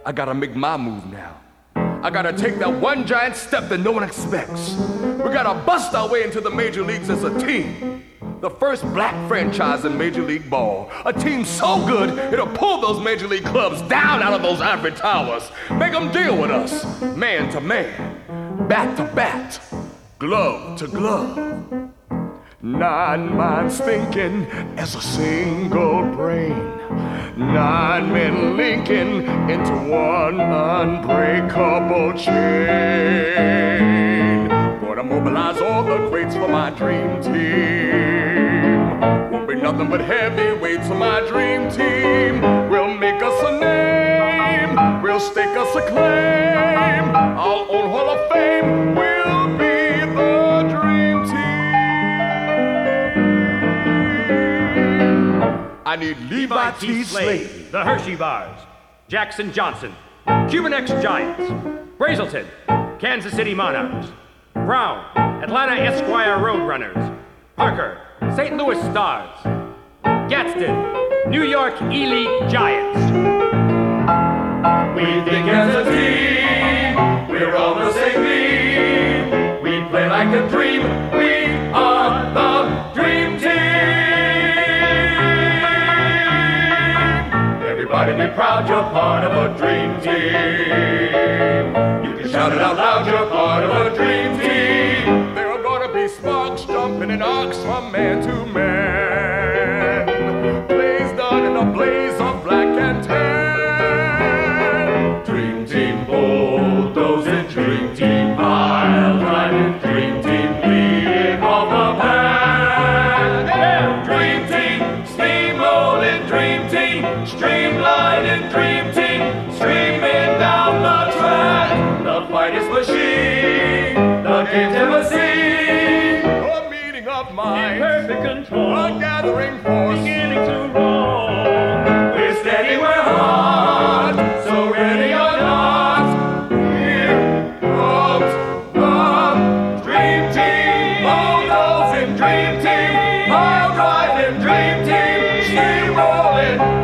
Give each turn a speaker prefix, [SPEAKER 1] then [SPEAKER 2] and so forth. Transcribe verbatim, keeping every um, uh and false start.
[SPEAKER 1] I gotta make my move now. I gotta take that one giant step that no one expects. We gotta bust our way into the major leagues as a team. The first black franchise in Major League Ball. A team so good, it'll pull those major league clubs down out of those ivory towers. Make them deal with us, man to man, bat to bat, glove to glove. Nine minds thinking as a single brain. Nine men linking into one unbreakable chain. Gonna mobilize all the greats for my dream team. Won't be nothing but heavyweights for my dream team. We'll make us a name. We'll stake us a claim. Our own Hall of Fame will be the dream team. I need Levi T. Slade,
[SPEAKER 2] the Hershey Bars, Jackson Johnson, Cuban X Giants, Brazelton, Kansas City Monarchs, Brown, Atlanta Esquire Roadrunners, Parker, Saint Louis Stars, Gadsden, New York Elite Giants.
[SPEAKER 3] We think as a team, we're all the same team. We play like a dream, we are the dream team. Everybody be proud you're part of a dream team. You can shout it out loud, you're part of a dream team.
[SPEAKER 1] There are gonna be sparks jumping and arcs from man to man. Plays done in a blaze of black and tan.
[SPEAKER 3] Dream team bulldozing, dream team mile driving, dream team leading all the pack. Yeah. Dream team steamrolling, dream team streamlining, dream team streaming down the track. The finest machine the game's ever seen.
[SPEAKER 1] A meeting of minds,
[SPEAKER 2] in perfect control,
[SPEAKER 1] a gathering force,
[SPEAKER 2] beginning to roll.
[SPEAKER 3] We're steady, we're hard, so ready or not. Here comes the dream team. Bulldozing dream team, pile driving dream team, steamrolling.